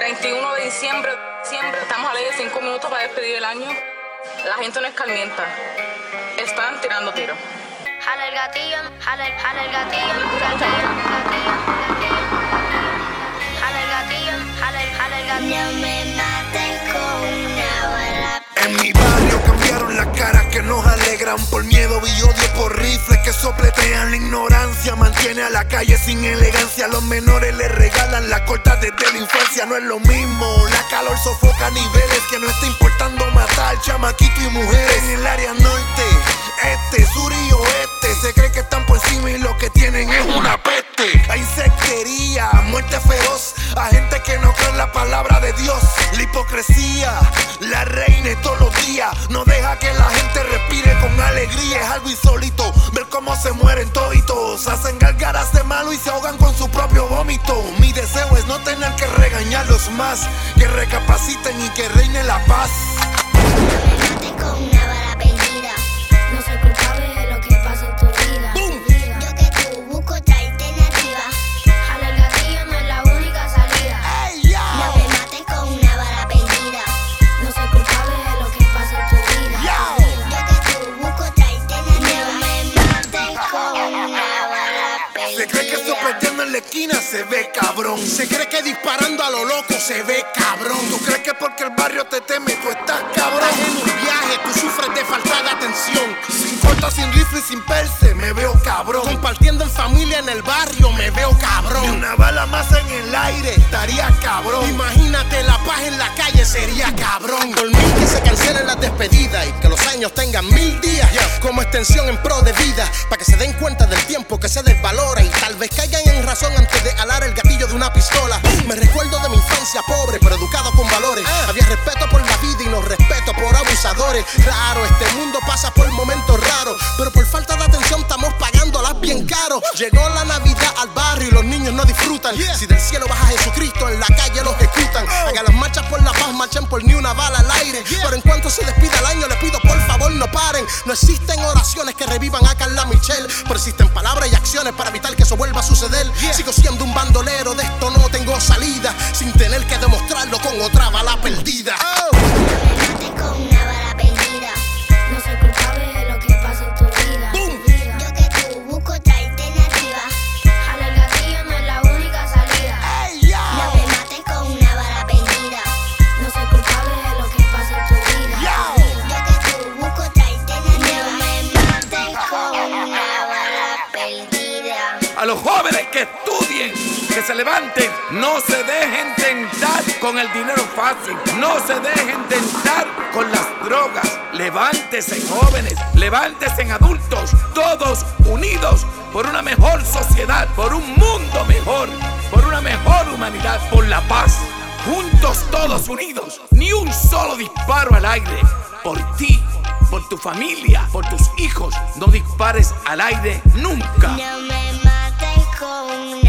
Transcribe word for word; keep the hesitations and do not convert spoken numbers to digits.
treinta y uno de diciembre, siempre estamos a ley de cinco minutos para despedir el año. La gente no escarmienta, están tirando tiros. Jala el gatillo, jala el, jala el gatillo, gatillo, gatillo, gatillo. Jala el gatillo, jala el, jala el gatillo. No me mates con una bala. En mi barrio cambiaron las caras que nos alegran por miedo y odio, por rifles que sopletean. La ignorancia mantiene a la calle sin elegancia. Los menores les regalan las cortas desde la infancia. No es lo mismo, la calor sofoca niveles que no está importando matar chamaquito y mujeres. En el área norte, este, sur y oeste, se cree que están por encima y lo que tienen es una peste. Hay insectería, muerte feroz, a gente que no cree en la palabra de Dios. La hipocresía, la reina todos los días, no deja que la gente respire con alegría. Es algo insólito ver cómo se mueren toditos. Hacen gárgaras de malo y se ahogan con su propio vómito. Mi deseo es no tener que regañarlos más, que recapaciten y que reine la paz. No me mates con una bala perdida. No soy culpable de lo que pasa en tu vida. ¡Bum! Yo que tú busco otra alternativa. Jala el gatillo, no es la única salida. ¡Ey, yo! No me mates con una bala perdida. No soy culpable de lo que pasa en tu vida. Yo. Yo que tú busco otra alternativa. No me mates con una bala perdida. Se cree que sopleteando en la esquina se ve cabrón. Se cree que disparando a lo loco se ve cabrón. Tú crees que porque el barrio te teme tú estás cabrón. Estás en un viaje, tú sufres de falta de atención. Sin corta, sin rifle y sin perse, me veo cabrón. Compartiendo en familia en el barrio, me veo cabrón. Y una bala más en el aire, estaría cabrón. Imagínate la paz en la calle, sería cabrón. Por mí que se cancelen las despedidas y que los años tengan mil días como extensión en pro de vida, para que se den cuenta del tiempo que se desvalora y tal vez caigan en razón antes de alar el gatillo de una pistola. Me recuerdo de mi infancia pobre pero educado con valores. Había respeto por la vida y no respeto por abusadores. Claro, este mundo pasa por momentos raros, pero por falta de atención estamos pagándolas bien caro. Llegó la Navidad al barrio y los niños no disfrutan. Si del cielo baja Jesucristo, en la calle los ejecutan. Hagan las marchas por la paz, marchen por ni una bala al aire. Pero en cuanto se despida el año, les pido por favor no paren. No existen oraciones que revivan a Carla Michelle, pero existen palabras y acciones para evitar que eso vuelva a suceder. Sigo siendo un bandolero, de esto no tengo salida, sin tener que demostrarlo con otra bala perdida. Oh. No me mates con una bala perdida. No soy culpable de lo que pasa en tu vida. ¡Bum! Yo que tú busco otra alternativa. Jala el gatillo, no es la única salida. ¡Ey, yo! No me mates con una bala perdida. No soy culpable de lo que pasa en tu vida. Yo. Yo que tú busco otra alternativa. No me mates con una bala perdida. A los jóvenes que estudien, que se levanten, no se dejen tentar con el dinero fácil, no se dejen tentar con las drogas. Levántese, jóvenes, levántese, adultos, todos unidos por una mejor sociedad, por un mundo mejor, por una mejor humanidad, por la paz. Juntos, todos unidos, ni un solo disparo al aire. Por ti, por tu familia, por tus hijos, no dispares al aire nunca. No me mates con